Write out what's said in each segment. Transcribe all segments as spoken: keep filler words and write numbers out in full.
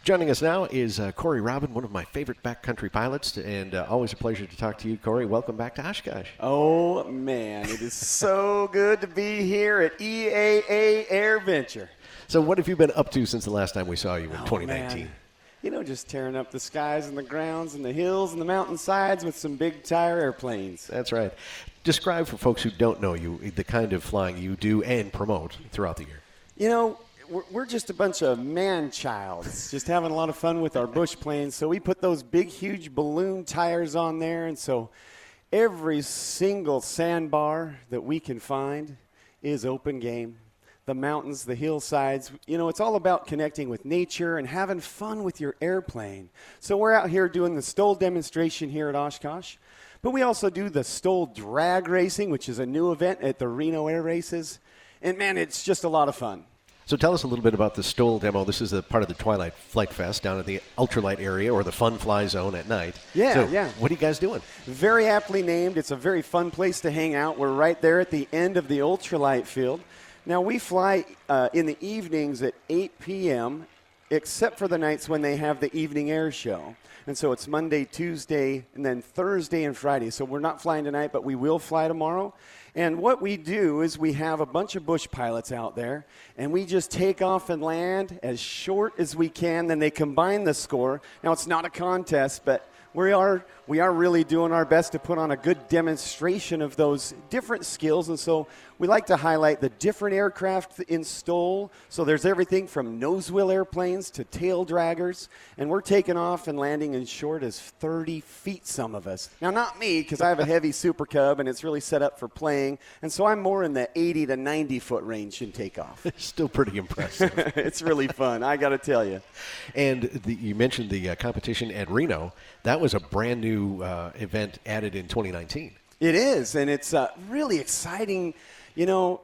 Joining us now is uh, Corey Robin, one of my favorite backcountry pilots, and uh, always a pleasure to talk to you, Corey. Welcome back to Oshkosh. Oh, man, it is so good to be here at E A A AirVenture. So what have you been up to since the last time we saw you in oh, twenty nineteen? Man. You know, just tearing up the skies and the grounds and the hills and the mountainsides with some big tire airplanes. That's right. Describe for folks who don't know you the kind of flying you do and promote throughout the year. You know, we're just a bunch of man-childs just having a lot of fun with our bush planes. So we put those big, huge balloon tires on there. And so every single sandbar that we can find is open game. The mountains, the hillsides, you know, it's all about connecting with nature and having fun with your airplane. So we're out here doing the Stoll demonstration here at Oshkosh. But we also do the Stoll drag racing, which is a new event at the Reno Air Races. And, man, it's just a lot of fun. So tell us a little bit about the Stoll demo. This is a part of the Twilight Flight Fest down at the Ultralight area or the Fun Fly Zone at night. Yeah, so yeah. What are you guys doing? Very aptly named. It's a very fun place to hang out. We're right there at the end of the Ultralight field. Now, we fly uh, in the evenings at eight p.m., except for the nights when they have the evening air show. And so it's Monday, Tuesday, and then Thursday and Friday. So we're not flying tonight, but we will fly tomorrow. And what we do is we have a bunch of bush pilots out there, and we just take off and land as short as we can. Then they combine the score. Now, it's not a contest, but we are we are really doing our best to put on a good demonstration of those different skills. And so we like to highlight the different aircraft in Stoll. So there's everything from nose-wheel airplanes to tail draggers. And we're taking off and landing as short as thirty feet, some of us. Now, not me, because I have a heavy Super Cub, and it's really set up for playing. And so I'm more in the eighty to ninety foot range in takeoff. Still pretty impressive. It's really fun, I got to tell you. And the, you mentioned the uh, competition at Reno. That was a brand new uh, event added in twenty nineteen. It is, and it's uh, really exciting, you know,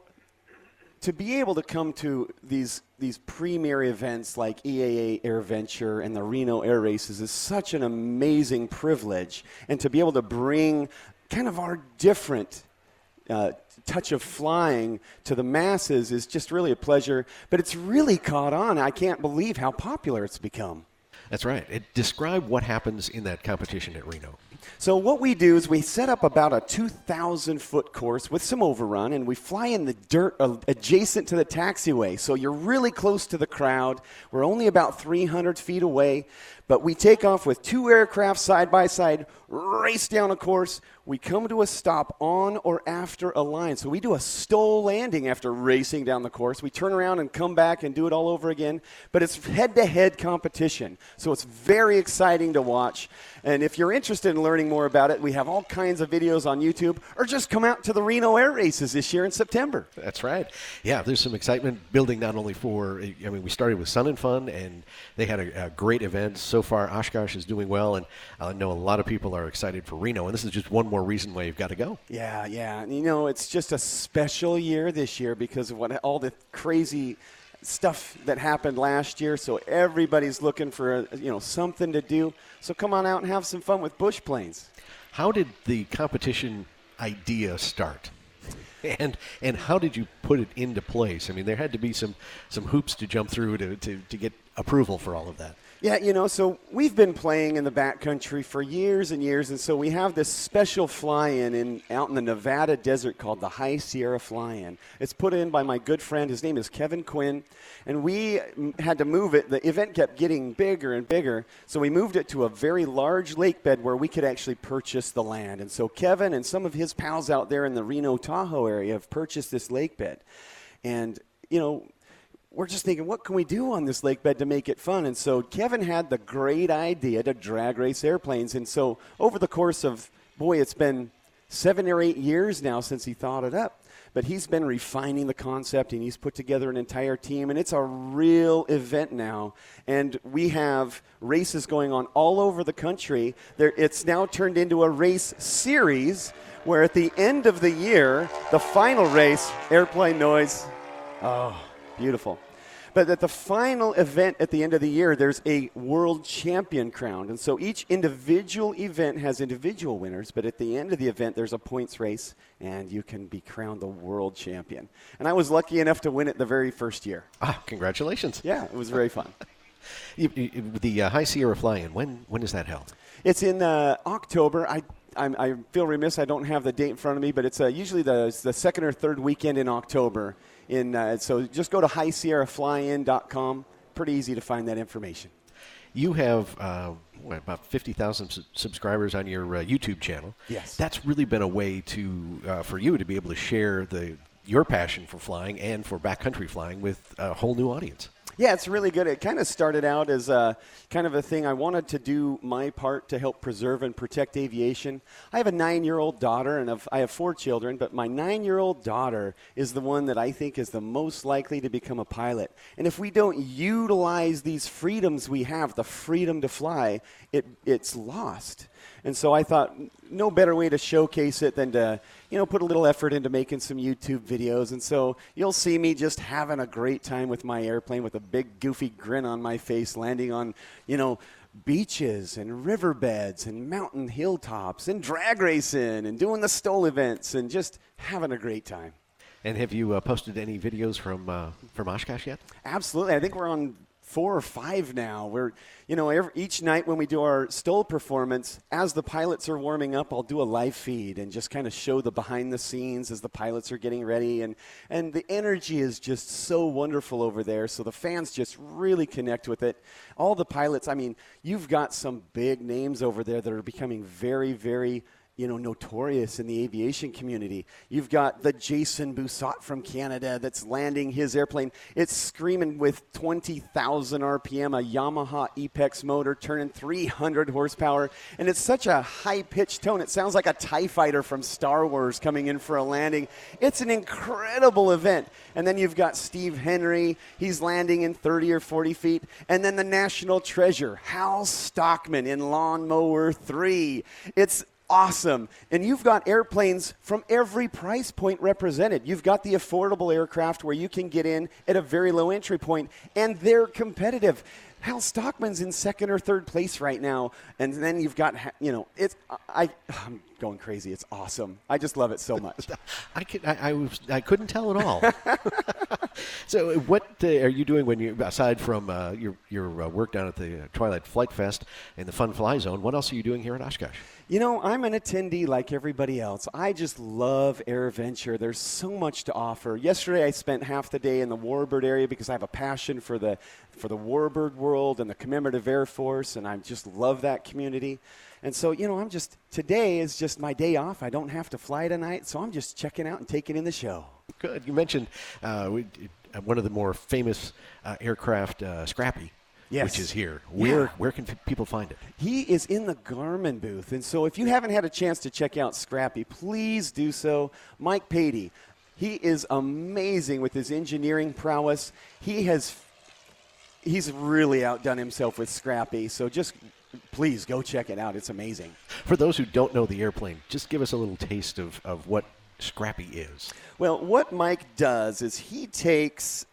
to be able to come to these these premier events like E A A AirVenture and the Reno Air Races is such an amazing privilege. And to be able to bring kind of our different uh, touch of flying to the masses is just really a pleasure. But it's really caught on. I can't believe how popular it's become. That's right. It, describe what happens in that competition at Reno. So what we do is we set up about a two thousand foot course with some overrun, and we fly in the dirt uh, adjacent to the taxiway. So you're really close to the crowd. We're only about three hundred feet away, but we take off with two aircraft side by side, race down a course. We come to a stop on or after a line. So we do a Stoll landing after racing down the course. We turn around and come back and do it all over again. But it's head-to-head competition. So it's very exciting to watch. And if you're interested in learning more about it, we have all kinds of videos on YouTube. Or just come out to the Reno Air Races this year in September. That's right. Yeah, there's some excitement building not only for, I mean, we started with Sun and Fun, and they had a, a great event. So far, Oshkosh is doing well, and I know a lot of people are excited for Reno. And this is just one more reason why you've got to go. Yeah, yeah. And, you know, it's just a special year this year because of what all the crazy stuff that happened last year. So everybody's looking for, a, you know, something to do. So come on out and have some fun with bush planes. How did the competition idea start? And and how did you put it into place? I mean, there had to be some, some hoops to jump through to, to, to get approval for all of that. Yeah, you know, so we've been playing in the backcountry for years and years, and so we have this special fly-in in, out in the Nevada desert called the High Sierra Fly-In. It's put in by my good friend. His name is Kevin Quinn, and we had to move it. The event kept getting bigger and bigger, so we moved it to a very large lake bed where we could actually purchase the land. And so Kevin and some of his pals out there in the Reno Tahoe area have purchased this lake bed. And, you know, we're just thinking, what can we do on this lake bed to make it fun? And so Kevin had the great idea to drag race airplanes. And so over the course of, boy, it's been seven or eight years now since he thought it up. But he's been refining the concept, and he's put together an entire team, and it's a real event now. And we have races going on all over the country. There, it's now turned into a race series where at the end of the year, the final race, airplane noise, oh, beautiful. But at the final event at the end of the year, there's a world champion crowned. And so each individual event has individual winners, but at the end of the event, there's a points race, and you can be crowned the world champion. And I was lucky enough to win it the very first year. Ah, congratulations. Yeah, it was very fun. You, you, the uh, High Sierra Fly-In, when, when is that held? It's in uh, October. I I'm, I feel remiss I don't have the date in front of me, but it's uh, usually the, the second or third weekend in October. In uh, So just go to high sierra fly in dot com. Pretty easy to find that information. You have uh, what, about fifty thousand su- subscribers on your uh, YouTube channel. Yes. That's really been a way to uh, for you to be able to share the your passion for flying and for backcountry flying with a whole new audience. Yeah, it's really good. It kind of started out as a kind of a thing. I wanted to do my part to help preserve and protect aviation. I have a nine-year-old daughter, and I've, I have four children, but my nine-year-old daughter is the one that I think is the most likely to become a pilot. And if we don't utilize these freedoms we have, the freedom to fly, it it's lost. And so I thought no better way to showcase it than to, you know, put a little effort into making some YouTube videos. And so you'll see me just having a great time with my airplane with a big goofy grin on my face, landing on, you know, beaches and riverbeds and mountain hilltops and drag racing and doing the Stoll events and just having a great time. And have you uh, posted any videos from uh, from Oshkosh yet? Absolutely. I think we're on four or five now. We're, you know, every, each night when we do our Stoll performance, as the pilots are warming up, I'll do a live feed and just kind of show the behind the scenes as the pilots are getting ready. And, and the energy is just so wonderful over there. So the fans just really connect with it. All the pilots, I mean, you've got some big names over there that are becoming very, very you know, notorious in the aviation community. You've got the Jason Bussot from Canada that's landing his airplane. It's screaming with twenty thousand R P M, a Yamaha Apex motor turning three hundred horsepower. And it's such a high-pitched tone. It sounds like a TIE fighter from Star Wars coming in for a landing. It's an incredible event. And then you've got Steve Henry. He's landing in thirty or forty feet. And then the national treasure, Hal Stockman in Lawnmower three. It's awesome. And you've got airplanes from every price point represented. You've got the affordable aircraft where you can get in at a very low entry point, and they're competitive. Hal Stockman's in second or third place right now, and then you've got, you know, it's I, I'm going crazy. It's awesome. I just love it so much. I could I, I, was, I couldn't tell at all. So, what uh, are you doing when you aside from uh, your your uh, work down at the Twilight Flight Fest and the Fun Fly Zone? What else are you doing here at Oshkosh? You know, I'm an attendee like everybody else. I just love AirVenture. There's so much to offer. Yesterday, I spent half the day in the Warbird area because I have a passion for the for the Warbird world and the Commemorative Air Force, and I just love that community. And so, you know, I'm just today is just my day off. I don't have to fly tonight, so I'm just checking out and taking in the show. Good. You mentioned uh, we, uh, one of the more famous uh, aircraft, uh, Scrappy. Yes. Which is here. Where Yeah. where can f- people find it? He is in the Garmin booth. And so if you haven't had a chance to check out Scrappy, please do so. Mike Patey, he is amazing with his engineering prowess. He has he's really outdone himself with Scrappy. So just please go check it out. It's amazing. For those who don't know the airplane, just give us a little taste of, of what Scrappy is. Well, what Mike does is he takes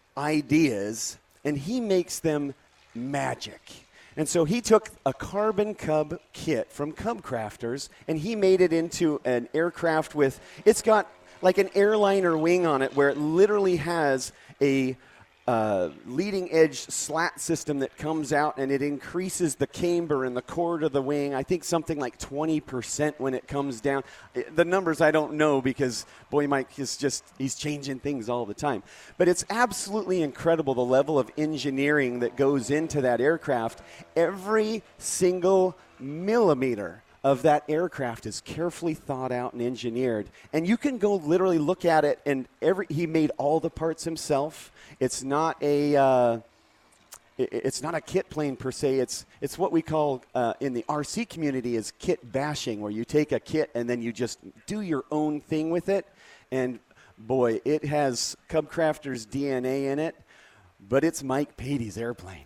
ideas and he makes them magic. And so he took a Carbon Cub kit from Cub Crafters, and he made it into an aircraft with, it's got like an airliner wing on it where it literally has a uh, leading edge slat system that comes out, and it increases the camber and the chord of the wing. I think something like twenty percent when it comes down. The numbers I don't know because boy, Mike is just, he's changing things all the time. But it's absolutely incredible the level of engineering that goes into that aircraft. Every single millimeter of that aircraft is carefully thought out and engineered. And you can go literally look at it, and every he made all the parts himself. It's not a uh, it, it's not a kit plane per se. It's it's what we call uh, in the R C community is kit bashing, where you take a kit and then you just do your own thing with it. And boy, it has Cub Crafters D N A in it, but it's Mike Patey's airplane.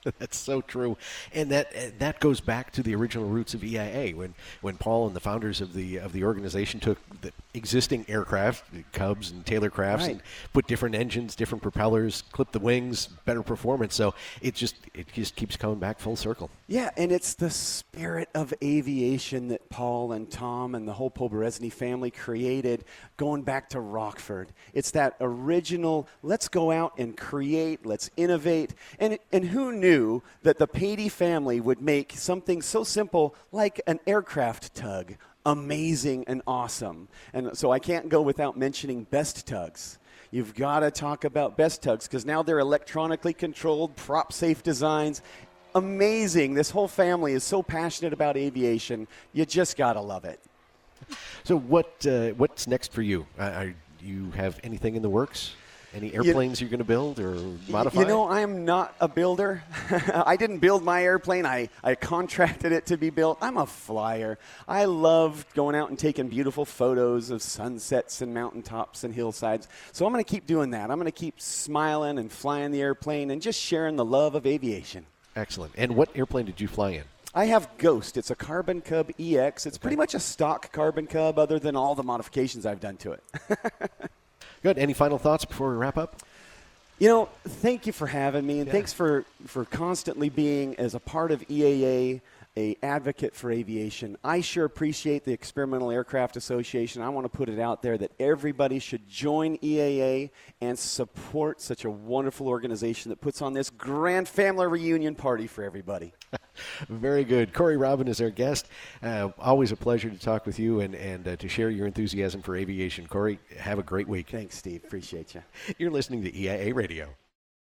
That's so true, and that uh, that goes back to the original roots of E I A. When when Paul and the founders of the of the organization took the existing aircraft, the Cubs and Taylor Crafts, Right. and put different engines, different propellers, clipped the wings, better performance. So it just it just keeps coming back full circle. Yeah, and it's the spirit of aviation that Paul and Tom and the whole Poberezny family created going back to Rockford. It's that original, let's go out and create, let's innovate. And, and who knew that the Patey family would make something so simple like an aircraft tug amazing and awesome? And so I can't go without mentioning Best Tugs. You've got to talk about Best Tugs because now they're electronically controlled, prop-safe designs. Amazing. This whole family is so passionate about aviation. You just got to love it. So what uh, what's next for you? Uh, are, do you have anything in the works? Any airplanes you, are going to build or modify? You know, I am not a builder. I didn't build my airplane. I, I contracted it to be built. I'm a flyer. I love going out and taking beautiful photos of sunsets and mountaintops and hillsides. So I'm going to keep doing that. I'm going to keep smiling and flying the airplane and just sharing the love of aviation. Excellent. And what airplane did you fly in? I have Ghost. It's a Carbon Cub E X. It's pretty much a stock Carbon Cub other than all the modifications I've done to it. Good. Any final thoughts before we wrap up? You know, thank you for having me, and Yeah. thanks for, for constantly being, as a part of E A A, a advocate for aviation. I sure appreciate the Experimental Aircraft Association. I want to put it out there that everybody should join E A A and support such a wonderful organization that puts on this grand family reunion party for everybody. Very good. Corey Robin is our guest. Uh, always a pleasure to talk with you and, and uh, to share your enthusiasm for aviation. Corey, have a great week. Thanks, Steve. Appreciate you. You're listening to E I A Radio.